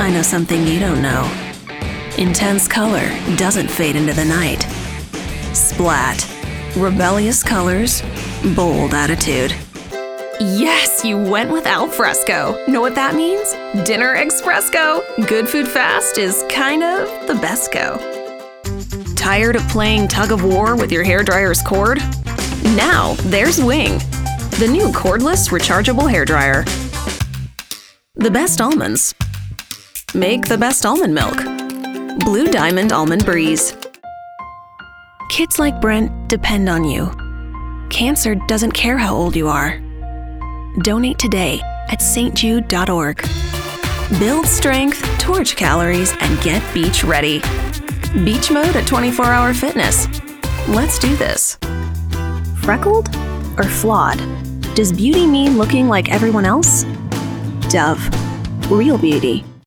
I know something you don't know. Intense color doesn't fade into the night. Splat. Rebellious colors, bold attitude. Yes, you went with al fresco. Know what that means? Dinner expresco. Good food fast is kind of the best go. Tired of playing tug of war with your hairdryer's cord? Now there's Wing, the new cordless rechargeable hairdryer. The best almonds. Make the best almond milk. Blue Diamond Almond Breeze. Kids like Brent depend on you. Cancer doesn't care how old you are. Donate today at stjude.org. Build strength, torch calories, and get beach ready. Beach mode at 24-hour fitness. Let's do this. Freckled or flawed? Does beauty mean looking like everyone else? Dove. Real beauty.